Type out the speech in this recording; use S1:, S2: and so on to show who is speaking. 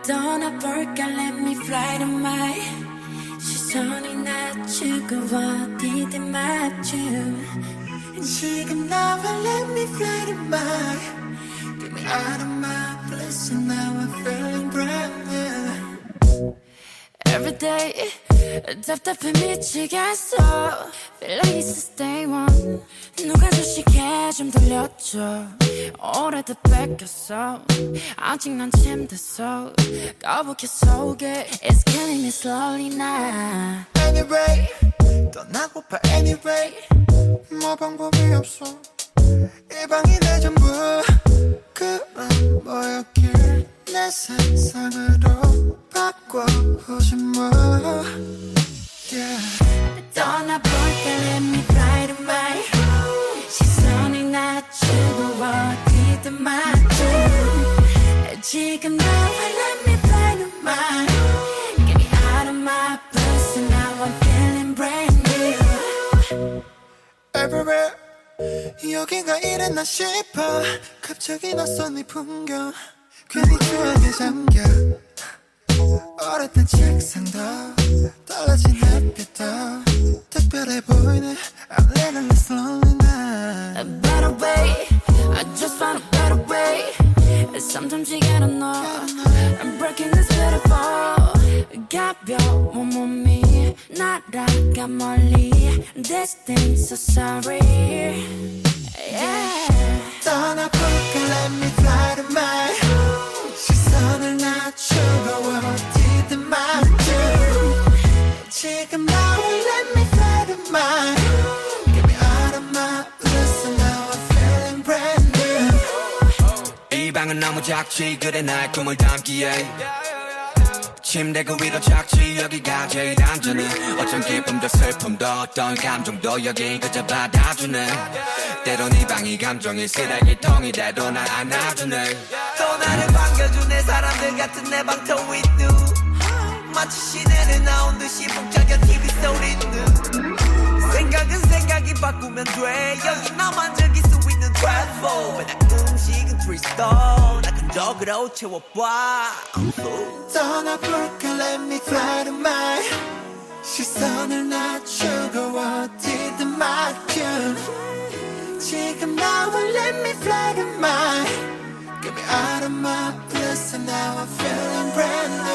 S1: 떠나볼까 let me fly to my 시선이 낮추고 어디든 맞춤 지금 나와 let me fly to my Get me out of my bliss and now I'm feeling brand new Every day 답답해 미치겠어 Feel like it's a stay one 누가 주식해 좀 돌려줘 오래돼 뺏겼어 아직 난 침대서 거북해 속에 It's killing me slowly now Anyway 떠나고파 anyway 뭐 방법이 없어 이 방이 내 전부 그만 뭐였길 내 세상으로 바꿔보지 뭐 yeah. 떠나볼까 let me fly to my 시선이 낮추고 어디든 맞춤 지금 나와 let me fly to my Get me out of my blues and now I'm feeling brand new Everywhere 여기가 이랬나 싶어 갑자기 낯선 네 풍경 괜히 추억에 잠겨 오랫된 책상도 떨어진 햇빛도 특별해 보이네 I'm living this lonely night A better way I just found a better way Sometimes you gotta know I'm breaking this beautiful 가벼운 몸이 날아가 멀리 This thing's so sorry yeah. 떠나볼까 let me fly to my 시선을 낮추고 어디든 맞춤 지금 나와 let me fly to my Get me out of my bliss and now I'm feeling brand new
S2: 이 방은 너무 작지 그래 나의 꿈을 담기에 침대 그 위로 작지 여기가 제일 안전해 어떤 기쁨도 슬픔도 어떤 감정도 여긴 그저 받아주네 때론 이 방이 감정이 쓰레기통이 돼도 날 안아주네 또 나를 반겨주네 사람들 같은 내 방터 with you 마치 시내를 나온 듯이 북적여 TV 소리는 생각은 생각이 바꾸면 돼 여기 나만 즐길 수 있는 트래플 맨날 음식은 트리스톤 나 근적으로 채워봐
S1: 떠나볼까 let me fly to my 시선을 낮추고 어디든 맞춤 지금 나와 let me fly to my Get me out of my bliss and now I'm feeling brand new